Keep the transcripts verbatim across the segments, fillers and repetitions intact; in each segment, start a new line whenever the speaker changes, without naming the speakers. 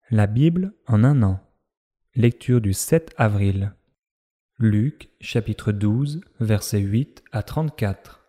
La Bible en un an. Lecture du sept avril. Luc, chapitre douze, versets huit à trente-quatre.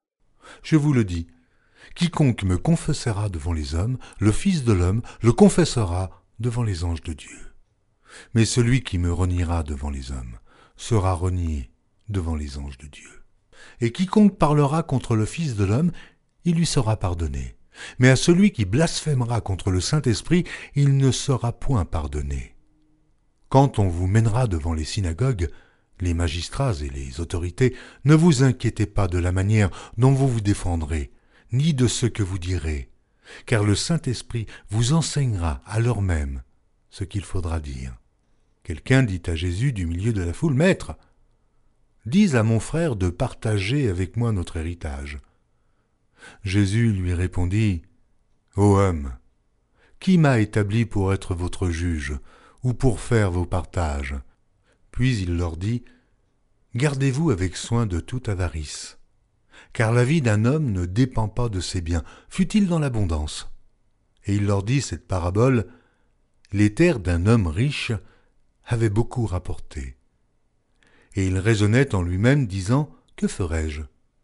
Je vous le dis, quiconque me confessera devant les hommes, le Fils de l'homme le confessera devant les anges de Dieu. Mais celui qui me reniera devant les hommes sera renié devant les anges de Dieu. Et quiconque parlera contre le Fils de l'homme, il lui sera pardonné. Mais à celui qui blasphémera contre le Saint-Esprit, il ne sera point pardonné. Quand on vous mènera devant les synagogues, les magistrats et les autorités, ne vous inquiétez pas de la manière dont vous vous défendrez, ni de ce que vous direz, car le Saint-Esprit vous enseignera à l'heure même ce qu'il faudra dire. Quelqu'un dit à Jésus du milieu de la foule, « Maître, dis à mon frère de partager avec moi notre héritage. » Jésus lui répondit, « Ô homme, qui m'a établi pour être votre juge ou pour faire vos partages ?» Puis il leur dit, « Gardez-vous avec soin de toute avarice, car la vie d'un homme ne dépend pas de ses biens, fût-il dans l'abondance. » Et il leur dit cette parabole, « Les terres d'un homme riche avaient beaucoup rapporté. » Et il raisonnait en lui-même, disant, « Que ferai-je ?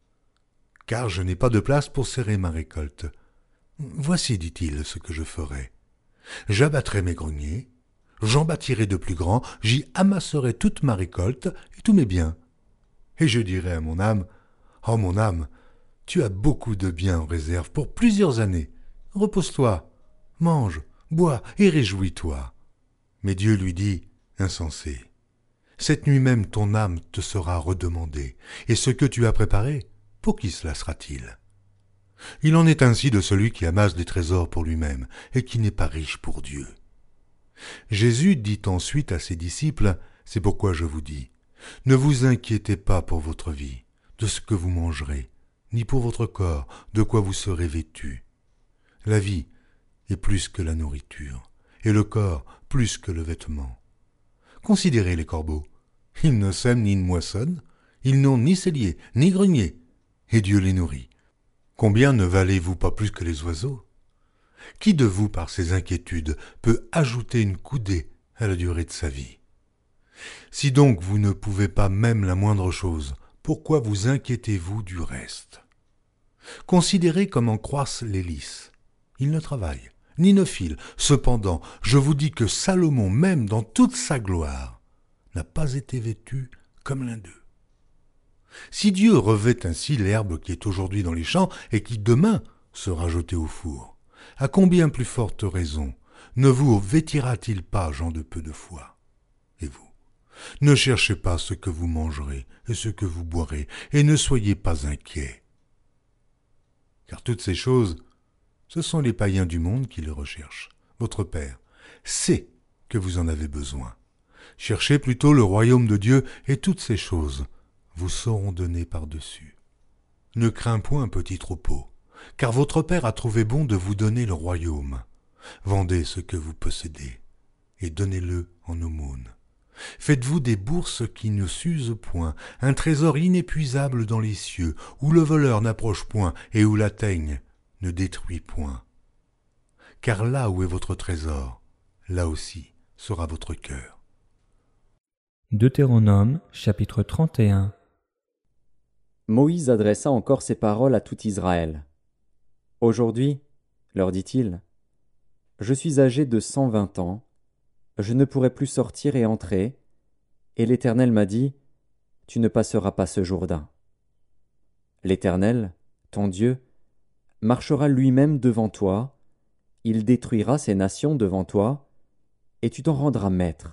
Car je n'ai pas de place pour serrer ma récolte. Voici, dit-il, ce que je ferai. J'abattrai mes greniers, j'en bâtirai de plus grands, j'y amasserai toute ma récolte et tous mes biens. Et je dirai à mon âme, « Oh mon âme, tu as beaucoup de biens en réserve pour plusieurs années. Repose-toi, mange, bois et réjouis-toi. » Mais Dieu lui dit, « Insensé, cette nuit même ton âme te sera redemandée, et ce que tu as préparé, pour qui cela sera-t-il ? Il en est ainsi de celui qui amasse des trésors pour lui-même et qui n'est pas riche pour Dieu. » Jésus dit ensuite à ses disciples, « C'est pourquoi je vous dis, ne vous inquiétez pas pour votre vie, de ce que vous mangerez, ni pour votre corps, de quoi vous serez vêtus. La vie est plus que la nourriture, et le corps plus que le vêtement. Considérez les corbeaux, ils ne sèment ni ne moissonnent, ils n'ont ni cellier, ni grenier, et Dieu les nourrit. Combien ne valez-vous pas plus que les oiseaux ? Qui de vous, par ses inquiétudes, peut ajouter une coudée à la durée de sa vie ? Si donc vous ne pouvez pas même la moindre chose, pourquoi vous inquiétez-vous du reste ? Considérez comment croissent les lys. Ils ne travaillent, ni ne filent. Cependant, je vous dis que Salomon, même dans toute sa gloire, n'a pas été vêtu comme l'un d'eux. Si Dieu revêt ainsi l'herbe qui est aujourd'hui dans les champs et qui demain sera jetée au four, à combien plus forte raison ne vous vêtira-t-il pas, gens de peu de foi ? Et vous, ne cherchez pas ce que vous mangerez et ce que vous boirez, et ne soyez pas inquiets. Car toutes ces choses, ce sont les païens du monde qui les recherchent. Votre Père sait que vous en avez besoin. Cherchez plutôt le royaume de Dieu, et toutes ces choses vous seront données par-dessus. Ne crains point, petit troupeau, car votre Père a trouvé bon de vous donner le royaume. Vendez ce que vous possédez, et donnez-le en aumône. Faites-vous des bourses qui ne s'usent point, un trésor inépuisable dans les cieux, où le voleur n'approche point, et où la teigne ne détruit point. Car là où est votre trésor, là aussi sera votre cœur.
Deutéronome, chapitre trente et un.
Moïse adressa encore ces paroles à tout Israël. « Aujourd'hui, leur dit-il, je suis âgé de cent vingt ans, je ne pourrai plus sortir et entrer, et l'Éternel m'a dit, tu ne passeras pas ce Jourdain. L'Éternel, ton Dieu, marchera lui-même devant toi, il détruira ces nations devant toi, et tu t'en rendras maître.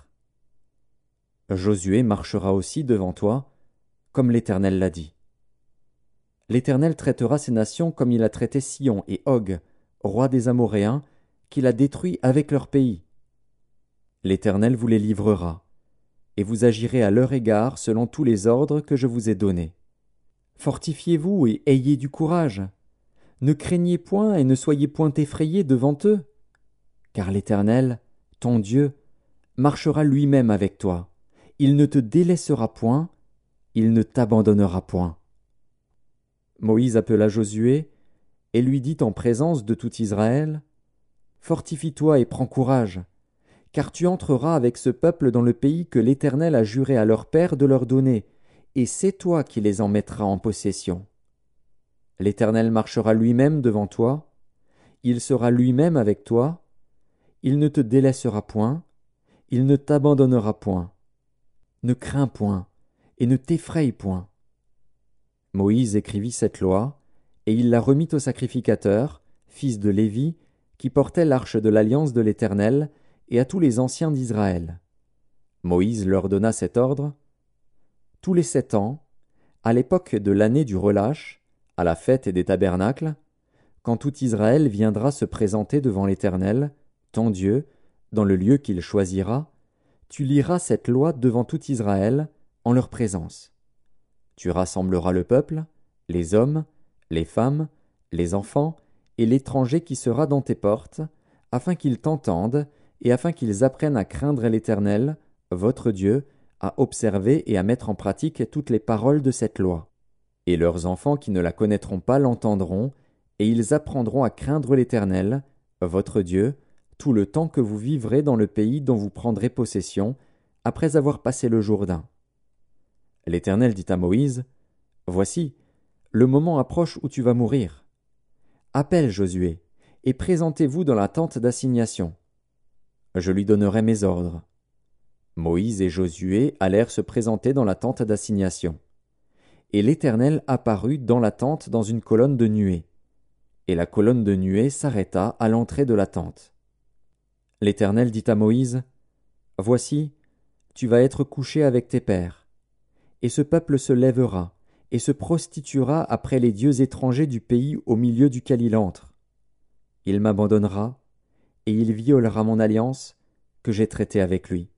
Josué marchera aussi devant toi, comme l'Éternel l'a dit. L'Éternel traitera ces nations comme il a traité Sihon et Og, rois des Amoréens, qu'il a détruits avec leur pays. L'Éternel vous les livrera, et vous agirez à leur égard selon tous les ordres que je vous ai donnés. Fortifiez-vous et ayez du courage. Ne craignez point et ne soyez point effrayés devant eux, car l'Éternel, ton Dieu, marchera lui-même avec toi. Il ne te délaissera point, il ne t'abandonnera point. » Moïse appela Josué et lui dit en présence de tout Israël, « Fortifie-toi et prends courage, car tu entreras avec ce peuple dans le pays que l'Éternel a juré à leur père de leur donner, et c'est toi qui les en mettras en possession. L'Éternel marchera lui-même devant toi, il sera lui-même avec toi, il ne te délaissera point, il ne t'abandonnera point. Ne crains point, et ne t'effraie point. Moïse écrivit cette loi, et il la remit au sacrificateur, fils de Lévi, qui portait l'arche de l'alliance de l'Éternel, et à tous les anciens d'Israël. Moïse leur donna cet ordre. Tous les sept ans, à l'époque de l'année du relâche, à la fête des tabernacles, quand tout Israël viendra se présenter devant l'Éternel, ton Dieu, dans le lieu qu'il choisira, tu liras cette loi devant tout Israël, en leur présence. Tu rassembleras le peuple, les hommes, les femmes, les enfants, et l'étranger qui sera dans tes portes, afin qu'ils t'entendent, et afin qu'ils apprennent à craindre l'Éternel, votre Dieu, à observer et à mettre en pratique toutes les paroles de cette loi. Et leurs enfants qui ne la connaîtront pas l'entendront, et ils apprendront à craindre l'Éternel, votre Dieu, tout le temps que vous vivrez dans le pays dont vous prendrez possession, après avoir passé le Jourdain. L'Éternel dit à Moïse, « Voici, le moment approche où tu vas mourir. Appelle Josué, et présentez-vous dans la tente d'assignation. Je lui donnerai mes ordres. » Moïse et Josué allèrent se présenter dans la tente d'assignation. Et l'Éternel apparut dans la tente dans une colonne de nuée. Et la colonne de nuée s'arrêta à l'entrée de la tente. L'Éternel dit à Moïse, « Voici, tu vas être couché avec tes pères. Et ce peuple se lèvera, et se prostituera après les dieux étrangers du pays au milieu duquel il entre. Il m'abandonnera, et il violera mon alliance que j'ai traitée avec lui.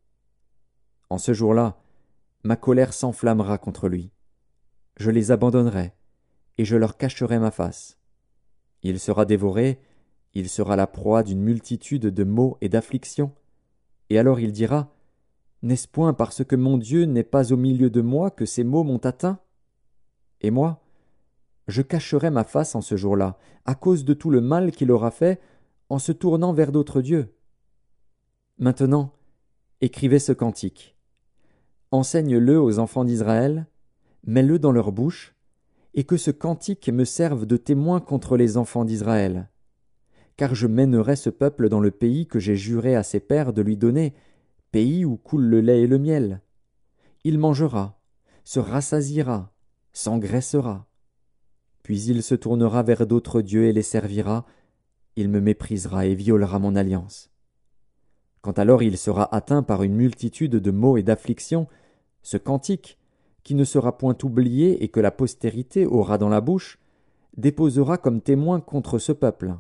En ce jour-là, ma colère s'enflammera contre lui. Je les abandonnerai, et je leur cacherai ma face. Il sera dévoré, il sera la proie d'une multitude de maux et d'afflictions. Et alors il dira, « N'est-ce point parce que mon Dieu n'est pas au milieu de moi que ces maux m'ont atteint ? Et moi, je cacherai ma face en ce jour-là, à cause de tout le mal qu'il aura fait en se tournant vers d'autres dieux. » Maintenant, écrivez ce cantique. Enseigne-le aux enfants d'Israël, mets-le dans leur bouche, et que ce cantique me serve de témoin contre les enfants d'Israël. Car je mènerai ce peuple dans le pays que j'ai juré à ses pères de lui donner, pays où coule le lait et le miel. Il mangera, se rassasiera, s'engraissera. Puis il se tournera vers d'autres dieux et les servira, il me méprisera et violera mon alliance. Quand alors il sera atteint par une multitude de maux et d'afflictions, ce cantique, qui ne sera point oublié et que la postérité aura dans la bouche, déposera comme témoin contre ce peuple.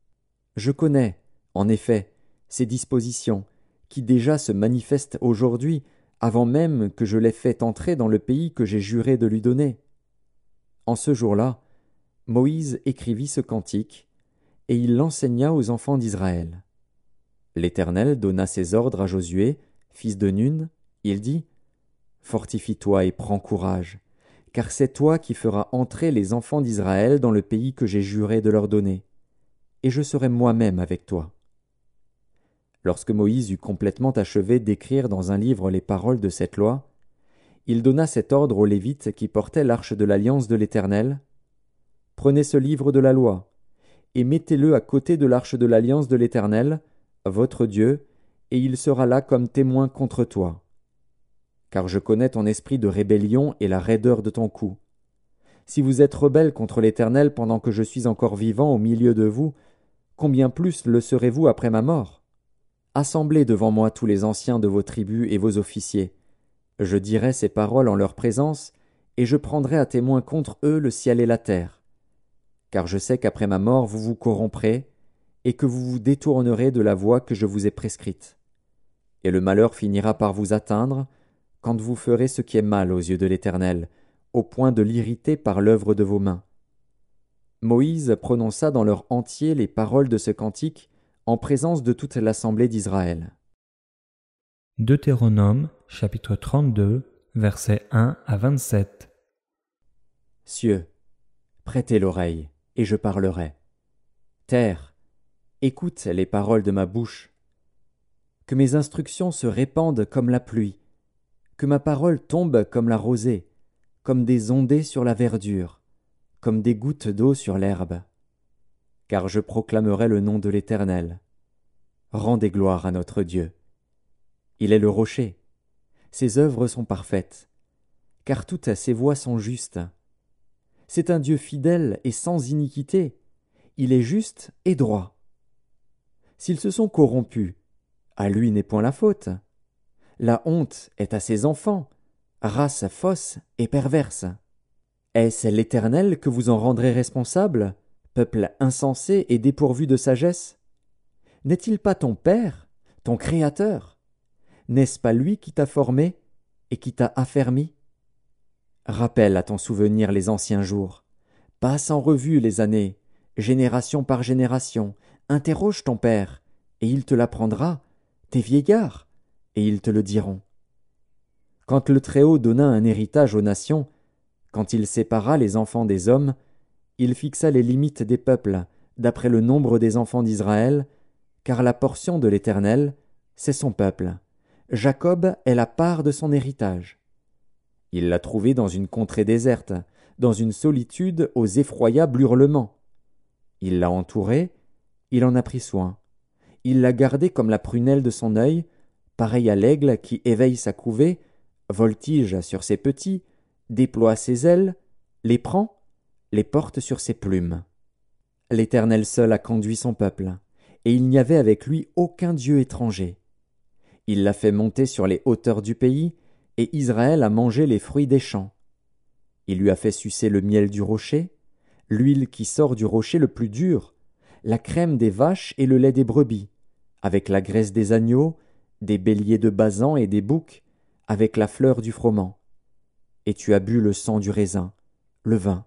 Je connais, en effet, ces dispositions, qui déjà se manifestent aujourd'hui, avant même que je l'aie fait entrer dans le pays que j'ai juré de lui donner. En ce jour-là, Moïse écrivit ce cantique, et il l'enseigna aux enfants d'Israël. L'Éternel donna ses ordres à Josué, fils de Nun, il dit, « Fortifie-toi et prends courage, car c'est toi qui feras entrer les enfants d'Israël dans le pays que j'ai juré de leur donner, et je serai moi-même avec toi. » Lorsque Moïse eut complètement achevé d'écrire dans un livre les paroles de cette loi, il donna cet ordre aux Lévites qui portaient l'arche de l'alliance de l'Éternel. « Prenez ce livre de la loi, et mettez-le à côté de l'arche de l'alliance de l'Éternel, votre Dieu, et il sera là comme témoin contre toi. Car je connais ton esprit de rébellion et la raideur de ton cou. Si vous êtes rebelles contre l'Éternel pendant que je suis encore vivant au milieu de vous, combien plus le serez-vous après ma mort? Assemblez devant moi tous les anciens de vos tribus et vos officiers. Je dirai ces paroles en leur présence, et je prendrai à témoin contre eux le ciel et la terre. Car je sais qu'après ma mort vous vous corromprez, et que vous vous détournerez de la voie que je vous ai prescrite. Et le malheur finira par vous atteindre, quand vous ferez ce qui est mal aux yeux de l'Éternel, au point de l'irriter par l'œuvre de vos mains. » Moïse prononça dans leur entier les paroles de ce cantique en présence de toute l'assemblée d'Israël.
Deutéronome, chapitre trente-deux, versets un à vingt-sept.
Cieux, prêtez l'oreille, et je parlerai. Terre, écoute les paroles de ma bouche. que mes instructions se répandent comme la pluie, que ma parole tombe comme la rosée, comme des ondées sur la verdure, comme des gouttes d'eau sur l'herbe. Car je proclamerai le nom de l'Éternel. Rendez gloire à notre Dieu. Il est le rocher. Ses œuvres sont parfaites, car toutes ses voies sont justes. C'est un Dieu fidèle et sans iniquité. Il est juste et droit. S'ils se sont corrompus, à lui n'est point la faute. La honte est à ses enfants, race fausse et perverse. Est-ce l'Éternel que vous en rendrez responsable, peuple insensé et dépourvu de sagesse? N'est-il pas ton Père, ton Créateur? N'est-ce pas lui qui t'a formé et qui t'a affermi? Rappelle à ton souvenir les anciens jours. Passe en revue les années, génération par génération. Interroge ton Père, et il te l'apprendra, tes vieillards, et ils te le diront. Quand le Très-Haut donna un héritage aux nations, quand il sépara les enfants des hommes, il fixa les limites des peuples, d'après le nombre des enfants d'Israël, car la portion de l'Éternel, c'est son peuple. Jacob est la part de son héritage. Il l'a trouvé dans une contrée déserte, dans une solitude aux effroyables hurlements. Il l'a entouré, il en a pris soin. Il l'a gardé comme la prunelle de son œil, pareil à l'aigle qui éveille sa couvée, voltige sur ses petits, déploie ses ailes, les prend, les porte sur ses plumes. L'Éternel seul a conduit son peuple, et il n'y avait avec lui aucun dieu étranger. Il l'a fait monter sur les hauteurs du pays, et Israël a mangé les fruits des champs. Il lui a fait sucer le miel du rocher, l'huile qui sort du rocher le plus dur, la crème des vaches et le lait des brebis, avec la graisse des agneaux, des béliers de Basan et des boucs, avec la fleur du froment. Et tu as bu le sang du raisin, le vin.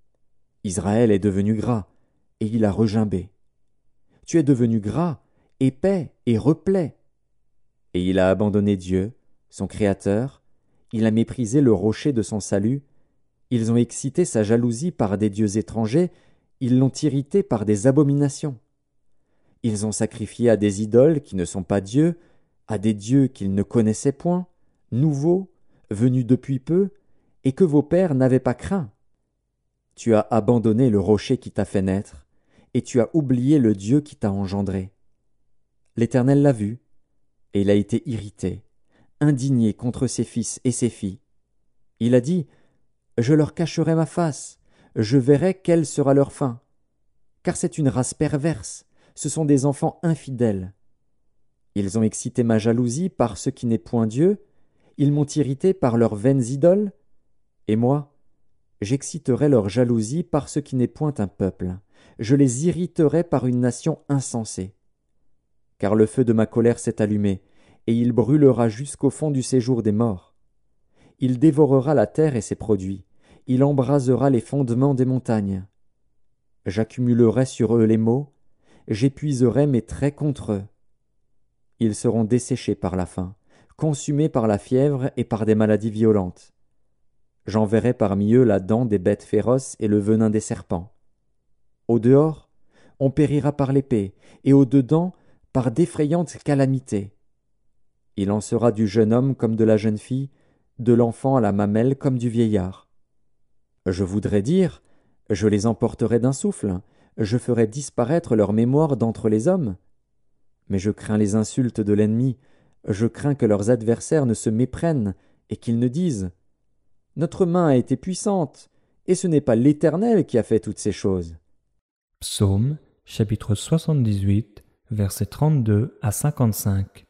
Israël est devenu gras, et il a regimbé. Tu es devenu gras, épais et replet. Et il a abandonné Dieu, son Créateur, il a méprisé le rocher de son salut, ils ont excité sa jalousie par des dieux étrangers, ils l'ont irrité par des abominations. Ils ont sacrifié à des idoles qui ne sont pas dieux, à des dieux qu'ils ne connaissaient point, nouveaux, venus depuis peu, et que vos pères n'avaient pas craint. Tu as abandonné le rocher qui t'a fait naître, et tu as oublié le Dieu qui t'a engendré. L'Éternel l'a vu, et il a été irrité, indigné contre ses fils et ses filles. Il a dit, « Je leur cacherai ma face, je verrai quelle sera leur fin. Car c'est une race perverse, ce sont des enfants infidèles. Ils ont excité ma jalousie par ce qui n'est point Dieu, ils m'ont irrité par leurs vaines idoles, et moi, j'exciterai leur jalousie par ce qui n'est point un peuple, je les irriterai par une nation insensée. Car le feu de ma colère s'est allumé, et il brûlera jusqu'au fond du séjour des morts. Il dévorera la terre et ses produits, il embrasera les fondements des montagnes. J'accumulerai sur eux les maux, j'épuiserai mes traits contre eux. Ils seront desséchés par la faim, consumés par la fièvre et par des maladies violentes. J'enverrai parmi eux la dent des bêtes féroces et le venin des serpents. Au dehors, on périra par l'épée, et au dedans, par d'effrayantes calamités. Il en sera du jeune homme comme de la jeune fille, de l'enfant à la mamelle comme du vieillard. Je voudrais dire, je les emporterai d'un souffle, je ferai disparaître leur mémoire d'entre les hommes. Mais je crains les insultes de l'ennemi, je crains que leurs adversaires ne se méprennent et qu'ils ne disent « Notre main a été puissante, et ce n'est pas l'Éternel qui a fait toutes ces choses. »
Psaume, chapitre soixante-dix-huit, versets trente-deux à cinquante-cinq.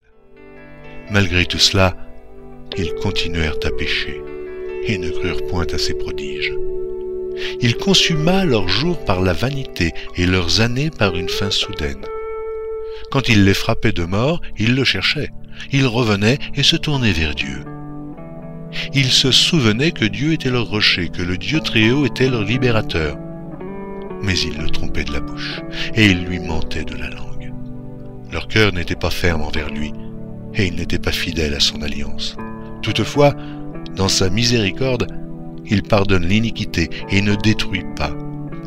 Malgré tout cela, ils continuèrent à pécher, et ne crurent point à ses prodiges. Il consuma leurs jours par la vanité, et leurs années par une faim soudaine. Quand il les frappait de mort, ils le cherchaient. Ils revenaient et se tournaient vers Dieu. Ils se souvenaient que Dieu était leur rocher, que le Dieu Très-Haut était leur libérateur. Mais ils le trompaient de la bouche, et ils lui mentaient de la langue. Leur cœur n'était pas ferme envers lui, et il n'était pas fidèle à son alliance. Toutefois, dans sa miséricorde, il pardonne l'iniquité et ne détruit pas.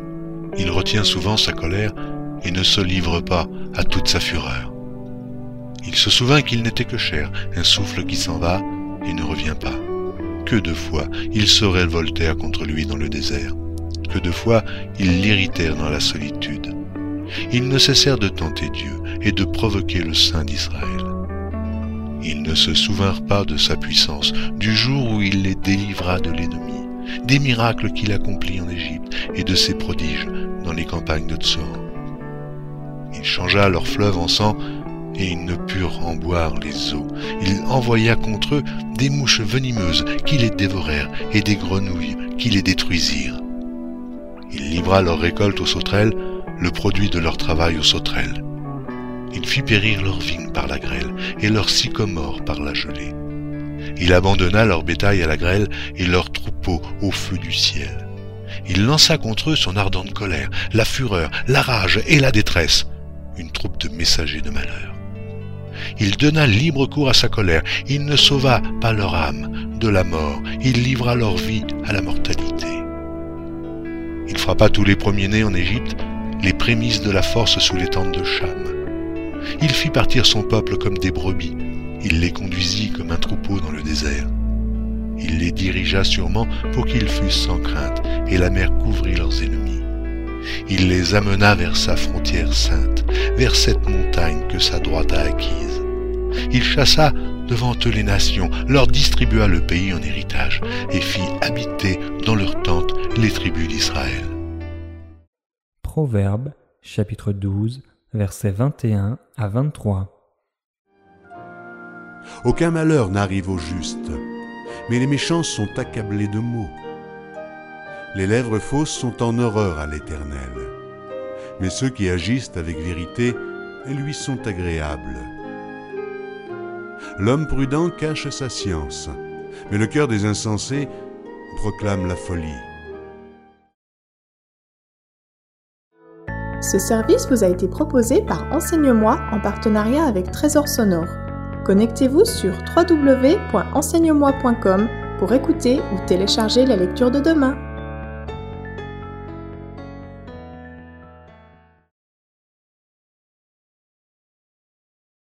Il retient souvent sa colère et ne se livre pas à toute sa fureur. Il se souvint qu'il n'était que chair, un souffle qui s'en va et ne revient pas. Que de fois ils se révoltèrent contre lui dans le désert. Que de fois ils l'irritèrent dans la solitude. Ils ne cessèrent de tenter Dieu et de provoquer le Saint d'Israël. Ils ne se souvinrent pas de sa puissance, du jour où il les délivra de l'ennemi, des miracles qu'il accomplit en Égypte et de ses prodiges dans les campagnes de Tsoan. Il changea leurs fleuves en sang et ils ne purent en boire les eaux. Il envoya contre eux des mouches venimeuses qui les dévorèrent et des grenouilles qui les détruisirent. Il livra leur récolte aux sauterelles, le produit de leur travail aux sauterelles. Il fit périr leurs vignes par la grêle et leurs sycomores par la gelée. Il abandonna leur bétail à la grêle et leurs troupeaux au feu du ciel. Il lança contre eux son ardente colère, la fureur, la rage et la détresse, une troupe de messagers de malheur. Il donna libre cours à sa colère, il ne sauva pas leur âme de la mort, il livra leur vie à la mortalité. Il frappa tous les premiers-nés en Égypte, les prémices de la force sous les tentes de Cham. Il fit partir son peuple comme des brebis, il les conduisit comme un troupeau dans le désert. Il les dirigea sûrement pour qu'ils fussent sans crainte, et la mer couvrit leurs ennemis. Il les amena vers sa frontière sainte, vers cette montagne que sa droite a acquise. Il chassa devant eux les nations, leur distribua le pays en héritage, et fit habiter dans leurs tentes les tribus d'Israël.
Proverbes, chapitre douze, versets vingt et un à vingt-trois.
Aucun malheur n'arrive au juste, mais les méchants sont accablés de maux. Les lèvres fausses sont en horreur à l'Éternel, mais ceux qui agissent avec vérité lui sont agréables. L'homme prudent cache sa science, mais le cœur des insensés proclame la folie.
Ce service vous a été proposé par Enseigne-moi en partenariat avec Trésor Sonore. Connectez-vous sur w w w point enseigne moi point com pour écouter ou télécharger la lecture de demain.